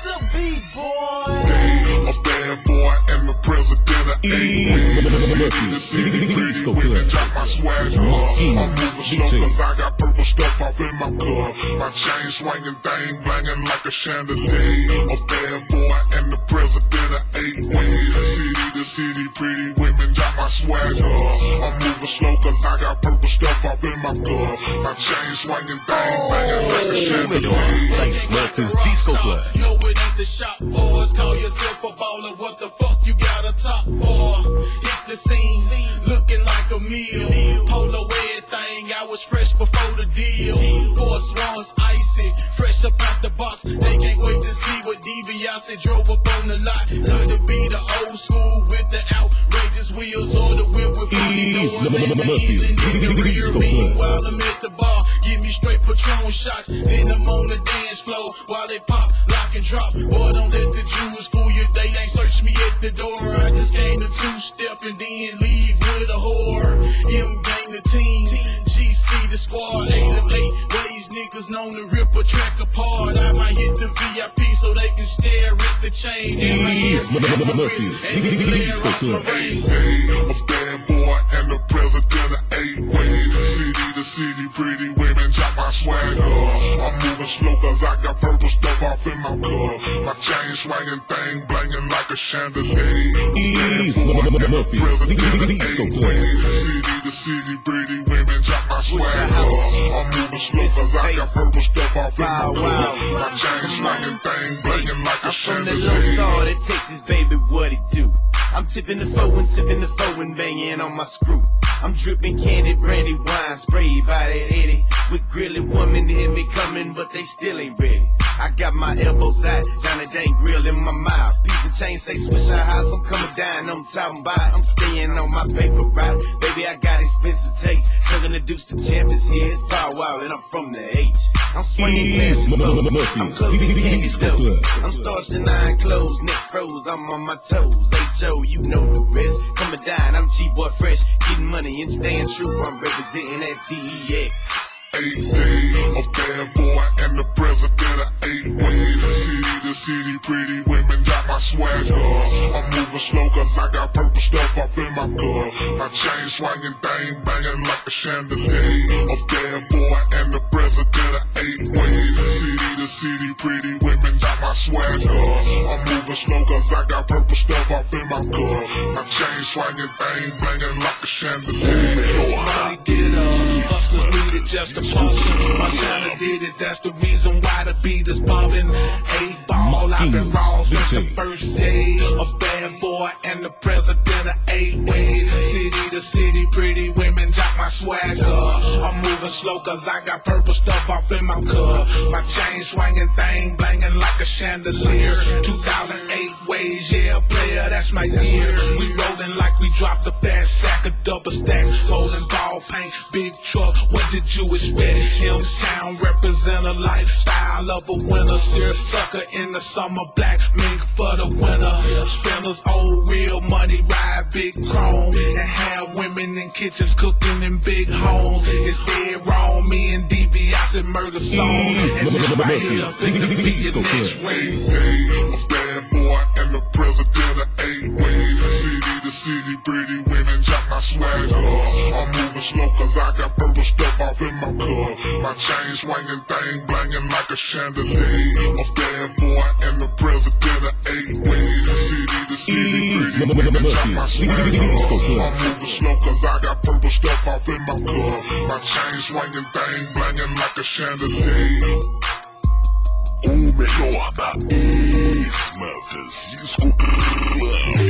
the beat, boy. A bad boy and the president of 8 wins. The city pretty women drop my swag. I'm moving slow cause I got purple stuff off in my car. My chain swinging thing banging like a chandelier. A bad boy and the president of 8 wins. The city pretty women drop my swag. I'm moving slow cause I got purple stuff off in my car. My chain swinging thing banging like a chandelier. Thanks, Marcus Diesel Club. No, it ain't the shop, boys. Call yourself a baller. What the fuck you got a top for? Hit the scene, looking like a meal. Polo everything, I was fresh before the deal. Force ones icy, fresh up out the box. They can't wait to see what DiBiase drove up on the lot. Could it be the old school with the outrageous wheels, or the whip with funny doors and the engine in the rear? Meanwhile, I'm at the bar, give me straight Patron shots. Then I'm on the dance floor while they pop, lock and drop. Boy, don't let the Jews fool you. They ain't search me at the door. I just came to two-step and then leave with a whore. M-gang the team, GC the squad. 8 of 8 ways niggas known to rip a track apart. I might hit the VIP so they can stare at the chain. And my ears and my wrist and the glare off my ring. A bad boy and the president of 8 wins. The city pretty women drop my swag. I'm moving slow cause I got purple stuff off in my car. My chain swinging thing banging like a chandelier. The city pretty women drop my swag. I'm moving slow cause I got purple stuff off in my car. My chain swinging thing banging like a chandelier. From the Lone Star to Texas, baby, what it do? I'm tipping the foe and sipping the foe and banging on my screw. I'm dripping candy, brandy, wine, sprayed by that Eddie. With grilling women hear me coming, but they still ain't ready. I got my elbows out, Johnny Dang grill in my mouth. Piece of chain say switch our house, I'm coming down, I'm talking about. I'm staying on my paper route. Baby, I got expensive taste. Chugging the deuce to champions, here it's Pow Wow, and I'm from the H. I'm swinging fancy clothes, I'm closing candy doors. I'm starching iron clothes, neck froze, I'm on my toes. H.O., you know the rest. Coming down, I'm G-Boy fresh, getting money and staying true. I'm representing that TEX. 8 days, a bad boy and the president of 8 wins. The city pretty women got my swag. I'm moving slow cause I got purple stuff off in my car. My chain swinging thing banging like a chandelier. A bad boy and the president of 8 wins. The city pretty women got my swag. I'm moving slow cause I got purple stuff off in my car. My chain swinging thing banging like a chandelier. Money get up, hustlers need it just to function. Montana did it, that's the reason why the beat is bumping. 8 ball, I've been wrong since the first day. A bad boy and the president of 8 ways. City to city, pretty women drop my swagger. I'm moving slow cause I got purple stuff off in my car. My chain swinging thing banging like a chandelier. 2008 ways, yeah, player, that's my year. We rolling like we dropped a fat sack of double stacks. Holding ball paint, big truck, what did you expect? Hilltown represent a lifestyle of a winner. Syrup sucker in the summer, black mink for the winter. Spinners, old real money, ride big chrome. And have women in kitchens cooking in big homes. It's dead wrong, me and DiBiase murder song. And this right here, finna be your next wave. A bad boy and the president of 8 wins. The city pretty women drop my swag. I'm moving slow cause I got purple stuff off in my car. My chain swinging thing banging like a chandelier. A bad boy and the president of 8 wins. The city pretty women drop my swag. I'm moving slow cause I got purple stuff off in my car. My chain swinging thing banging like a chandelier. O melhor da ex-Memphis Disco Club.